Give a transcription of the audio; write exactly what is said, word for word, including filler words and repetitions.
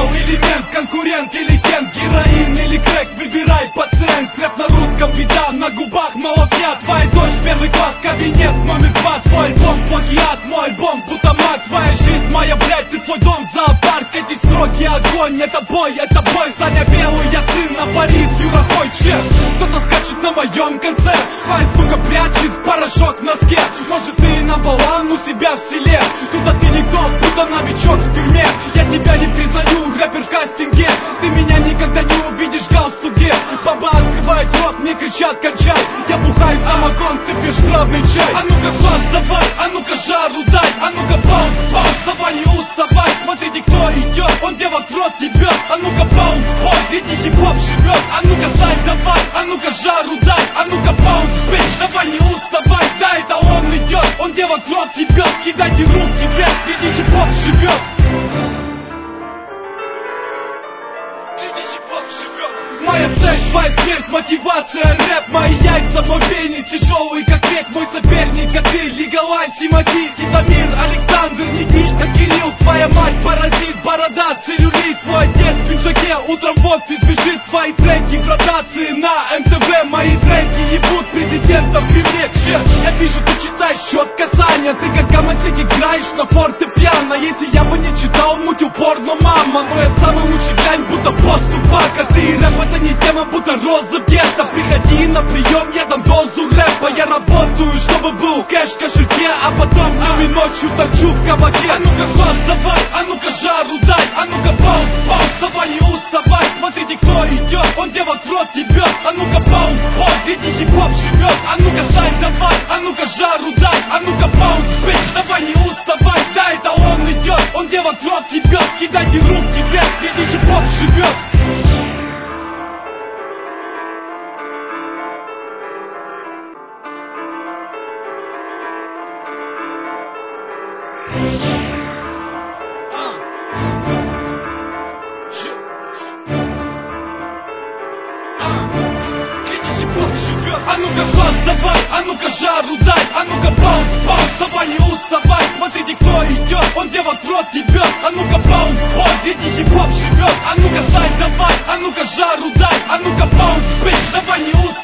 Йоу, элемент, конкурент или кент, героин или крэк, выбирай пациент. Рэп на русском, беда, на губах малофья. Твоя дочь, первый класс, кабинет номер два. Твой альбом, плагиат, мой альбом, будто мат. Твоя жизнь, моя, блядь, ты твой дом, зоопарк. Эти строки, огонь, это бой, это бой. Саня Белый, я сын на Париж, Юра Хойчер. Кто-то скачет на моем конце, твоя сука прячет порошок в носке. Может ты на балан у себя в селе, тут а ты никто, будто новичок в тюрьме. Я тебя не признаю, рэпер в кастинге. Ты меня никогда не увидишь в галстуке. Баба открывает рот, мне кричат кончай. Я бухаю самогон, ты пьешь травный чай. А ну-ка глаз давай, а ну-ка жару дай. А ну-ка баунс, баунс, давай не уставай. Смотрите, кто идет, он девок в рот ебет. А ну-ка баунс, бой, среди хип-хоп живет. А ну-ка зай давай, а ну-ка жару дай. А ну-ка баунс, бич, давай не уставай. Да, это он идет, он девок в рот ебет. Кидайте руки вверх, среди хип-хоп живет. Моя цель, твоя смерть, мотивация, рэп. Мои яйца, мой пенис, тяжелый как медь. Мой соперник, а ты, Лигалай, Симати, Титамир, Александр, Никита, Кирилл. Твоя мать, паразит, борода, целлюлит. Твой отец в пиджаке, утром в офис бежит. Твои треки в ротации на эм тэ вэ. Мои треки ебут президента в Кремле. Черт, я вижу, ты читаешь счет касания. Ты как гамасик играешь на фортепиано. Если я бы не читал, мутил порно, мама. Но я самый лучший глянь, будто поступак. А ты рэп, это не тема, будто роза в гетто. Приходи на прием, я дам дозу рэпа. Я работаю, чтобы был кэш в кошельке, а потом днем и ночью торчу в кабаке. А ну-ка глаз давай, а ну-ка жару дай. А ну-ка баунс, баунс, давай не уставай. Смотрите, кто идет, он девок в рот ебет. А ну-ка баунс, бой, среди хип-хоп живет. А ну-ка зай давай, а ну-ка жару дай. А ну-ка баунс, бич, давай не уставай. Да, это он идет, он девок в рот ебет. Кидайте руки вверх, среди хип-хоп живет. А ну-ка глаз давай, а ну-ка жару дай. А ну-ка баунс, баунс, давай не уставай. Смотрите, кто идет, он девок в рот ебет. А ну-ка баунс, бой, среди хип-хоп живет. А ну-ка зай давай, а ну-ка жару дай. А ну-ка баунс, бич, давай не уставай.